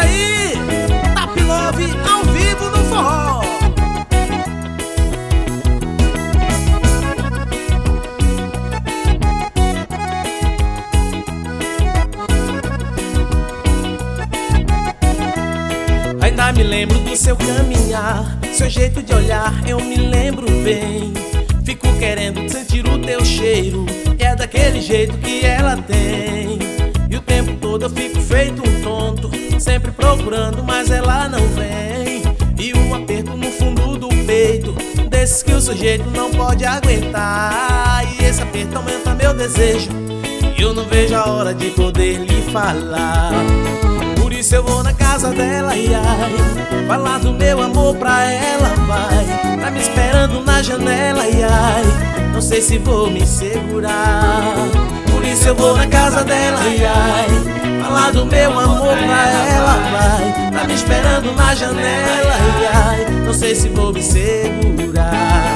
aí, Tap Love ao vivo no forró. Ainda me lembro do seu caminhar, seu jeito de olhar, eu me lembro bem. Fico querendo sentir o teu cheiro, e é daquele jeito que ela tem. E o tempo todo eu fico feito um tonto, sempre procurando, mas ela não vem. E um aperto no fundo do peito, desses que o sujeito não pode aguentar. E esse aperto aumenta meu desejo, e eu não vejo a hora de poder lhe falar. Por isso eu vou na casa dela, ai, ai, falar do meu amor pra ela, vai. Tá me esperando na janela, ai, ai, não sei se vou me segurar. Por isso eu vou na casa dela, ai, ai, falar do meu amor pra ela, vai. Tá me esperando na janela, ai, ai, não sei se vou me segurar.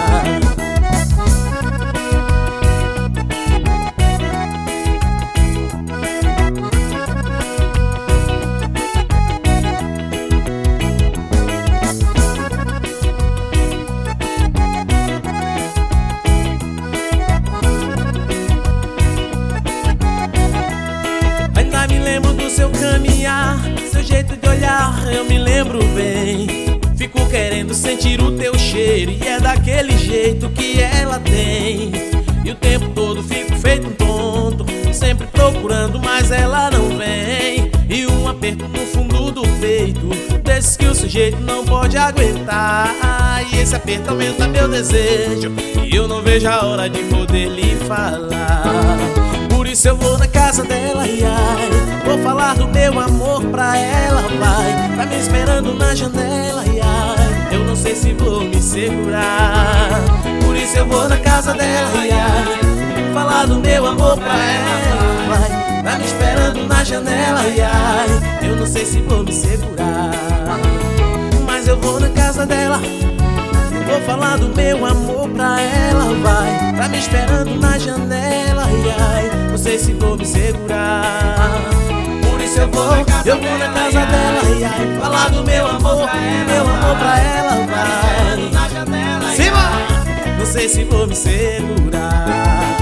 Me lembro do seu caminhar, seu jeito de olhar, eu me lembro bem. Fico querendo sentir o teu cheiro, e é daquele jeito que ela tem. E o tempo todo fico feito um tonto, sempre procurando, mas ela não vem. E um aperto no fundo do peito, desses que o sujeito não pode aguentar. E esse aperto aumenta meu desejo, e eu não vejo a hora de poder lhe falar. Por isso eu vou na casa dela, ai, ai, vou falar do meu amor pra ela, vai. Tá me esperando na janela, ai, ai, eu não sei se vou me segurar. Por isso eu vou na casa dela, ai, ai, falar do meu amor pra ela, vai. Tá me esperando na janela, ai, ai, eu não sei se vou me segurar. Mas eu vou na casa dela, vou falar do meu amor pra ela, vai. Tá me esperando na janela, ai, ai, não sei se vou me segurar. Por isso eu vou na casa dela, ai, ai, falar do meu amor pra ela, vai. Cima! Não sei se vou me segurar.